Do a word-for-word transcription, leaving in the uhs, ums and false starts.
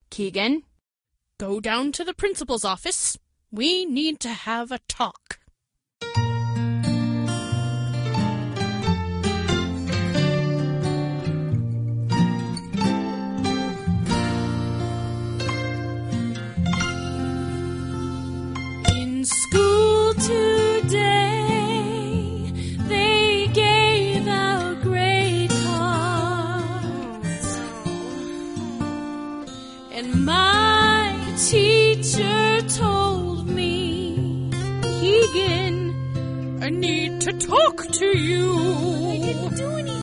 Keegan, Go down to the principal's office. We need to have a talk. In school today, they gave out grade cards. And my teacher told me, Keegan, I need to talk to you.